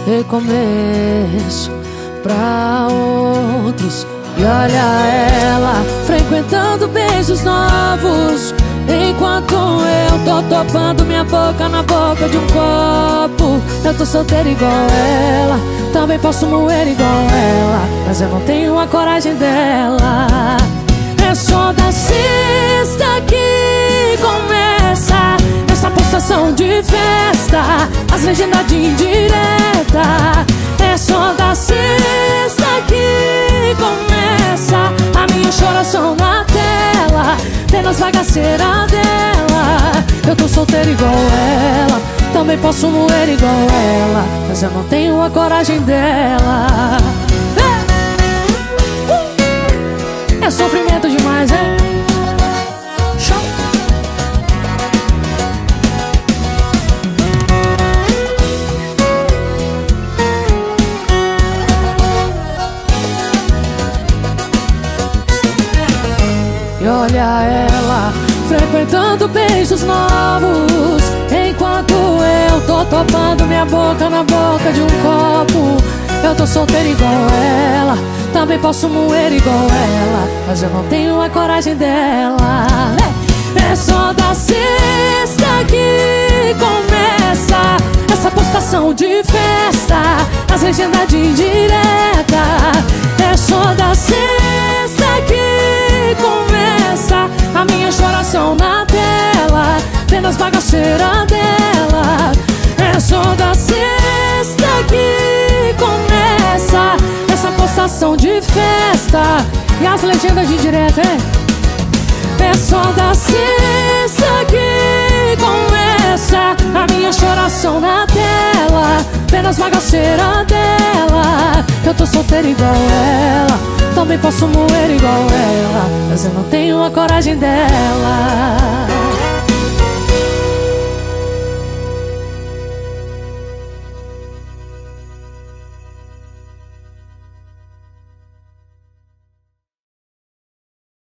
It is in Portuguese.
recomeço pra outros. E olha ela frequentando beijos novos, enquanto eu tô topando minha boca na boca de um copo. Eu tô solteiro igual ela, também posso moer igual ela, mas eu não tenho a coragem dela. É só da sexta que começa essa postação de festa, as legendas de indireta. É só da sexta que começa a minha choração na tela, tendo as bagaceiras dela. Eu tô solteiro igual ela, também posso moer igual ela, mas eu não tenho a coragem dela. É sofrimento demais, hein? Show! E olha ela frequentando beijos novos, enquanto eu tô topando minha boca na boca de um copo. Eu tô solteiro igual ela, também posso moer igual ela, mas eu não tenho a coragem dela. É só da sexta que começa essa postação de festa, as legendas de indireta. É só da sexta que começa a minha choração na tela, tendo as bagaceiras dela. É só da sexta que começa essa postação de festa e as legendas de indireta, hein? É só da sexta que começa a minha choração na tela, vendo as bagaceiras dela. Eu tô solteiro igual ela, também posso moer igual ela, mas eu não tenho a coragem dela.